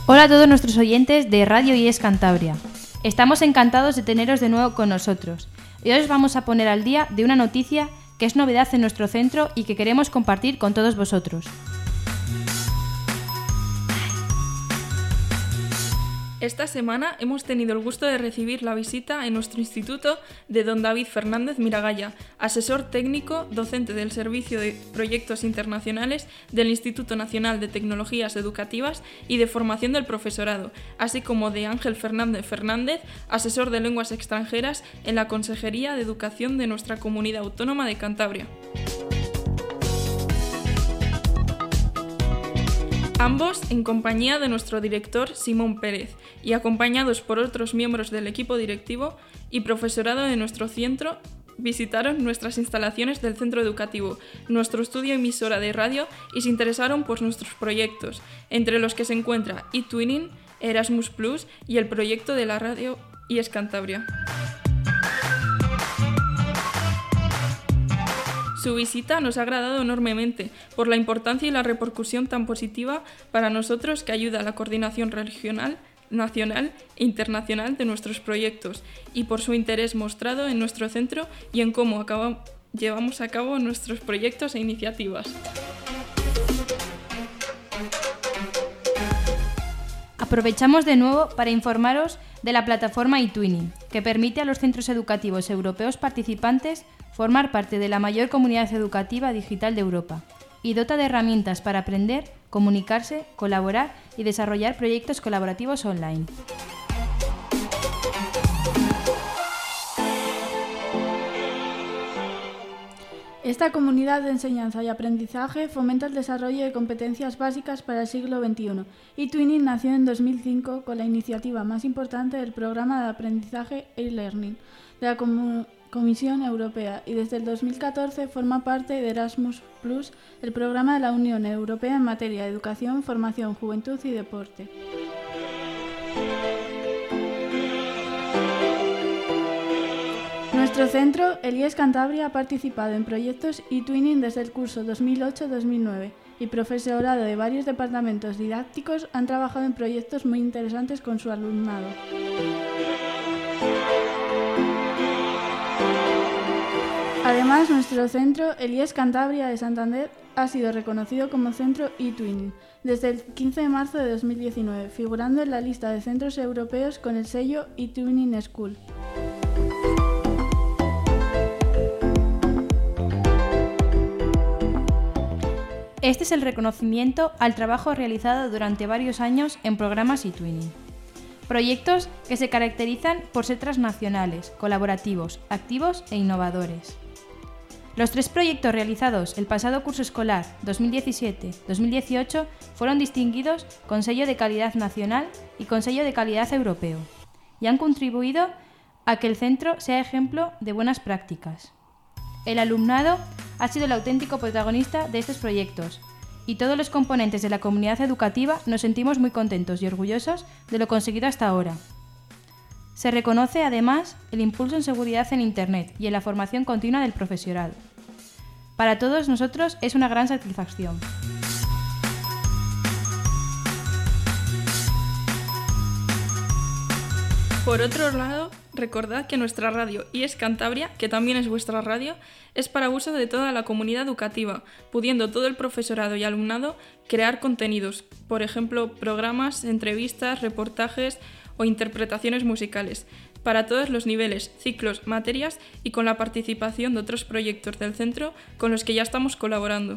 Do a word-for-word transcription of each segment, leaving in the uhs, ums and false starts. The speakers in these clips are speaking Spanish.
Hola a todos nuestros oyentes de Radio I E S Cantabria. Estamos encantados de teneros de nuevo con nosotros. Y hoy os vamos a poner al día de una noticia que es novedad en nuestro centro y que queremos compartir con todos vosotros. Esta semana hemos tenido el gusto de recibir la visita en nuestro instituto de don David Fernández Miragaya, asesor técnico, docente del Servicio de Proyectos Internacionales del Instituto Nacional de Tecnologías Educativas y de Formación del Profesorado, así como de Ángel Fernández Fernández, asesor de lenguas extranjeras en la Consejería de Educación de nuestra Comunidad Autónoma de Cantabria. Ambos en compañía de nuestro director Simón Pérez y acompañados por otros miembros del equipo directivo y profesorado de nuestro centro, visitaron nuestras instalaciones del centro educativo, nuestro estudio emisora de radio y se interesaron por nuestros proyectos, entre los que se encuentra eTwinning, Erasmus Plus y el proyecto de la radio I E S Cantabria. Su visita nos ha agradado enormemente por la importancia y la repercusión tan positiva para nosotros que ayuda a la coordinación regional, nacional e internacional de nuestros proyectos y por su interés mostrado en nuestro centro y en cómo acabamos, llevamos a cabo nuestros proyectos e iniciativas. Aprovechamos de nuevo para informaros de la plataforma eTwinning, que permite a los centros educativos europeos participantes formar parte de la mayor comunidad educativa digital de Europa y dota de herramientas para aprender, comunicarse, colaborar y desarrollar proyectos colaborativos online. Esta comunidad de enseñanza y aprendizaje fomenta el desarrollo de competencias básicas para el siglo veintiuno. eTwinning nació en dos mil cinco con la iniciativa más importante del programa de aprendizaje e-learning de la Com- Comisión Europea y desde el dos mil catorce forma parte de Erasmus Plus, el programa de la Unión Europea en materia de educación, formación, juventud y deporte. Nuestro centro, el I E S Cantabria, ha participado en proyectos eTwinning desde el curso dos mil ocho dos mil nueve y profesorado de varios departamentos didácticos han trabajado en proyectos muy interesantes con su alumnado. Además, nuestro centro, el I E S Cantabria de Santander, ha sido reconocido como centro eTwinning desde el quince de marzo de dos mil diecinueve, figurando en la lista de centros europeos con el sello eTwinning School. Este es el reconocimiento al trabajo realizado durante varios años en programas eTwinning. Proyectos que se caracterizan por ser transnacionales, colaborativos, activos e innovadores. Los tres proyectos realizados el pasado curso escolar dos mil diecisiete dos mil dieciocho fueron distinguidos con sello de calidad nacional y con sello de calidad europeo y han contribuido a que el centro sea ejemplo de buenas prácticas. El alumnado ha sido el auténtico protagonista de estos proyectos y todos los componentes de la comunidad educativa nos sentimos muy contentos y orgullosos de lo conseguido hasta ahora. Se reconoce además el impulso en seguridad en Internet y en la formación continua del profesorado. Para todos nosotros es una gran satisfacción. Por otro lado, recordad que nuestra radio I E S Cantabria, que también es vuestra radio, es para uso de toda la comunidad educativa, pudiendo todo el profesorado y alumnado crear contenidos, por ejemplo, programas, entrevistas, reportajes o interpretaciones musicales, para todos los niveles, ciclos, materias y con la participación de otros proyectos del centro con los que ya estamos colaborando.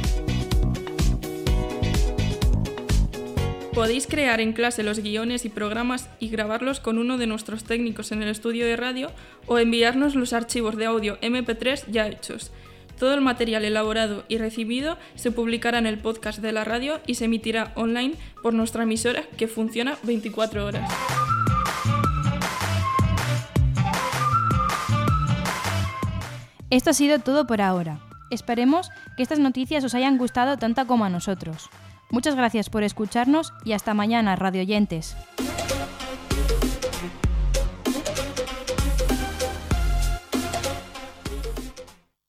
Podéis crear en clase los guiones y programas y grabarlos con uno de nuestros técnicos en el estudio de radio o enviarnos los archivos de audio eme pe tres ya hechos. Todo el material elaborado y recibido se publicará en el podcast de la radio y se emitirá online por nuestra emisora que funciona veinticuatro horas. Esto ha sido todo por ahora. Esperemos que estas noticias os hayan gustado tanto como a nosotros. Muchas gracias por escucharnos y hasta mañana, radioyentes.